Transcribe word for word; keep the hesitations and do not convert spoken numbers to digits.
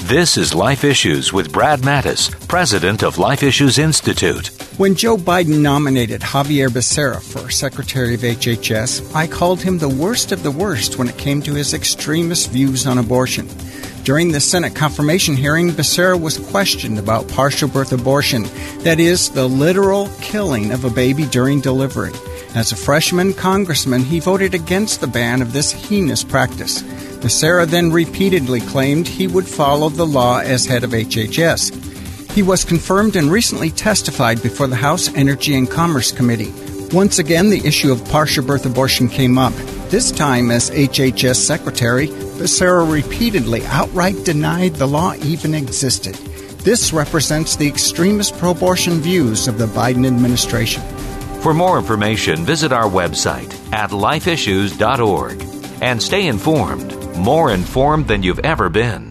This is Life Issues with Brad Mattis, president of Life Issues Institute. When Joe Biden nominated Javier Becerra for Secretary of H H S, I called him the worst of the worst when it came to his extremist views on abortion. During the Senate confirmation hearing, Becerra was questioned about partial birth abortion, that is, the literal killing of a baby during delivery. As a freshman congressman, he voted against the ban of this heinous practice. Becerra then repeatedly claimed he would follow the law as head of H H S. He was confirmed and recently testified before the House Energy and Commerce Committee. Once again, the issue of partial birth abortion came up. This time as H H S Secretary, Becerra repeatedly outright denied the law even existed. This represents the extremist pro-abortion views of the Biden administration. For more information, visit our website at life issues dot org and stay informed, more informed than you've ever been.